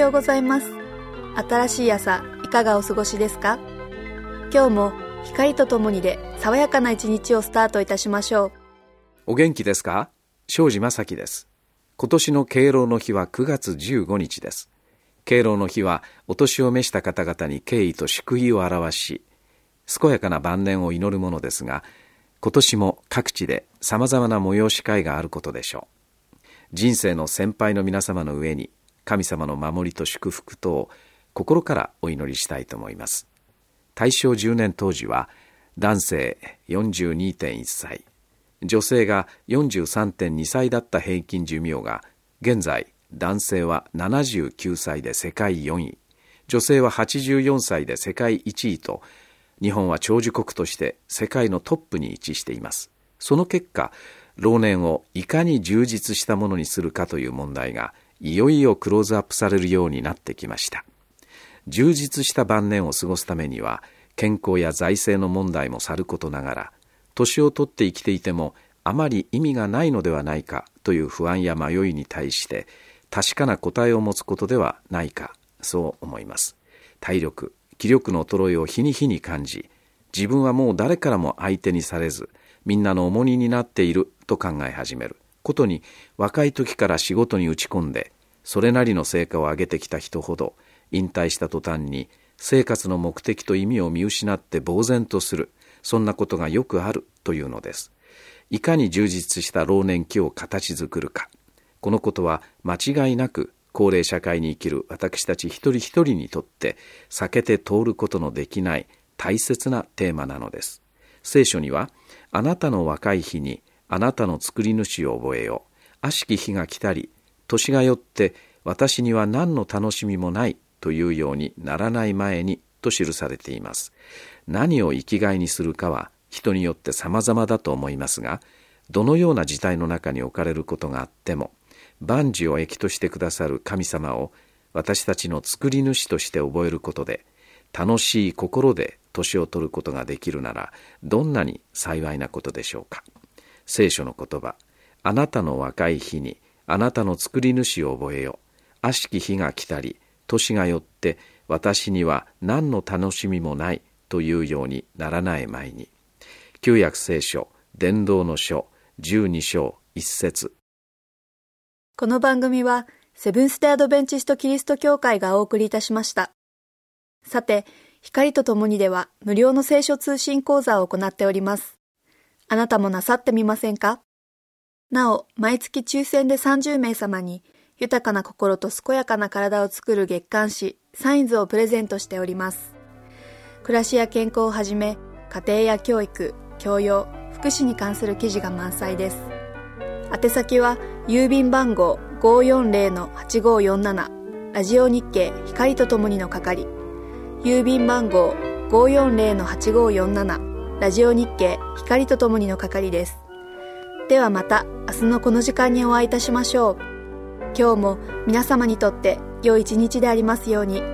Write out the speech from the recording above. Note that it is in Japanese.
ようございます。新しい朝、いかがお過ごしですか？今日も光とともにで爽やかな一日をスタートいたしましょう。 お元気ですか？庄司正樹です。今年の敬老の日は9月15日です。敬老の日はお年を召した方々に敬意と祝意を表し、健やかな晩年を祈るものですが、今年も各地で様々な催し会があることでしょう。人生の先輩の皆様の上に神様の守りと祝福とを心からお祈りしたいと思います。大正10年当時は男性 42.1 歳、女性が 43.2 歳だった平均寿命が、現在男性は79歳で世界4位、女性は84歳で世界1位と、日本は長寿国として世界のトップに位置しています。その結果、老年をいかに充実したものにするかという問題がいよいよクローズアップされるようになってきました。充実した晩年を過ごすためには、健康や財政の問題もさることながら、年を取って生きていてもあまり意味がないのではないかという不安や迷いに対して確かな答えを持つことではないか、そう思います。体力、気力の衰えを日に日に感じ、自分はもう誰からも相手にされず、みんなの重荷になっていると考え始めることに、若い時から仕事に打ち込んでそれなりの成果を上げてきた人ほど、引退した途端に生活の目的と意味を見失って呆然とする、そんなことがよくあるというのです。いかに充実した老年期を形作るか、このことは間違いなく高齢社会に生きる私たち一人一人にとって避けて通ることのできない大切なテーマなのです。聖書には、あなたの若い日にあなたの作り主を覚えよ、悪しき日が来たり、年がよって私には何の楽しみもないというようにならない前にと記されています。何を生きがいにするかは人によって様々だと思いますが、どのような事態の中に置かれることがあっても、万事を益としてくださる神様を私たちの作り主として覚えることで、楽しい心で年を取ることができるなら、どんなに幸いなことでしょうか。聖書の言葉、あなたの若い日にあなたの作り主を覚えよ、悪しき日が来たり、年がよって私には何の楽しみもないというようにならない前に。旧約聖書伝道の書12章1節。 この番組はセブンステアドベンチストキリスト教会がお送りいたしました。さて、光とともにでは無料の聖書通信講座を行っております。あなたもなさってみませんか？なお、毎月抽選で30名様に豊かな心と健やかな体を作る月刊誌サインズをプレゼントしております。暮らしや健康をはじめ、家庭や教育、教養、福祉に関する記事が満載です。宛先は郵便番号 540-8547 ラジオ日経光とともにの係、郵便番号 540-8547 ラジオ日経光とともにの係です。ではまた明日のこの時間にお会いいたしましょう。今日も皆様にとって良い一日でありますように。